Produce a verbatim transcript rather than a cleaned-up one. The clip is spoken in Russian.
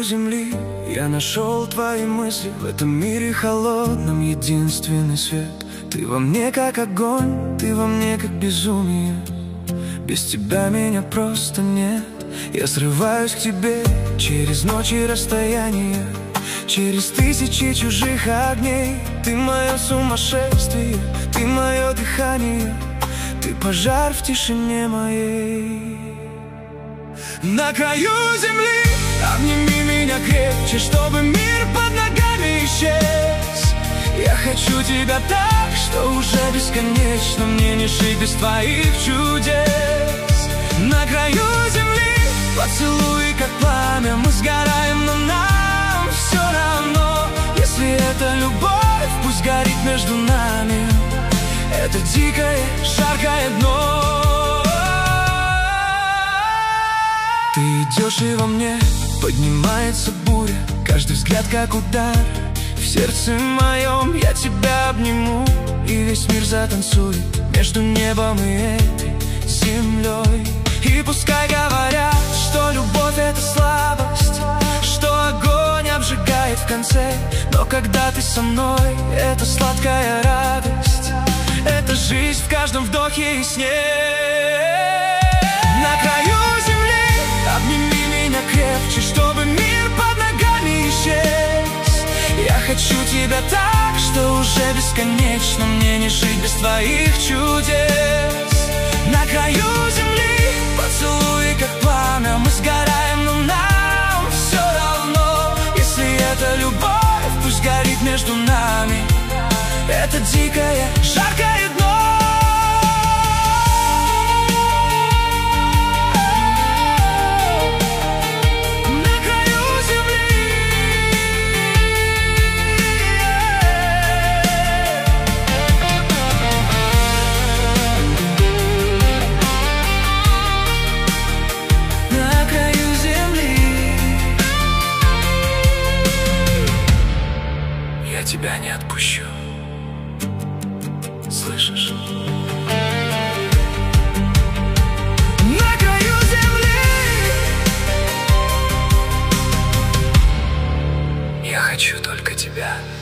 земли я нашел твои мысли. В этом мире холодном единственный свет. Ты во мне как огонь, ты во мне как безумие. Без тебя меня просто нет. Я срываюсь к тебе через ночи и расстояние, через тысячи чужих огней. Ты мое сумасшествие, ты мое дыхание, ты пожар в тишине моей. На краю земли обними меня крепче, чтобы мир под ногами исчез. Я хочу тебя так, что уже бесконечно мне не жить без твоих чудес. На краю земли поцелуй как пламя, мы сгораем, но нам все равно. Если это любовь, пусть горит между нами это дикое, жаркое дно. Ты идешь, и во мне поднимается буря, каждый взгляд как удар. В сердце моем я тебя обниму, и весь мир затанцует между небом и этой землей. И пускай говорят, что любовь — это слабость, что огонь обжигает в конце, но когда ты со мной, это сладкая радость, это жизнь в каждом вдохе и сне. На краю земли обними меня крепче, чтобы мир под ногами исчез. Я хочу тебя так, что уже бесконечно мне не жить без твоих чудес. На краю земли поцелуй как пламя, мы сгораем, но нам все равно. Если это любовь, пусть горит между нами это дикое, жаркое дно. Я тебя не отпущу, слышишь? На краю земли я хочу только тебя.